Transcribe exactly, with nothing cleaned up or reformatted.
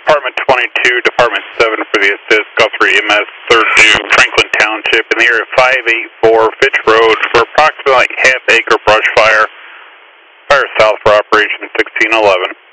Department twenty-two, Department seven for the assist, Gulf three E M S, third due, Franklin Township, in the area of five eighty-four Fitch Road for approximately half acre brush fire. Fire south for Operation sixteen eleven.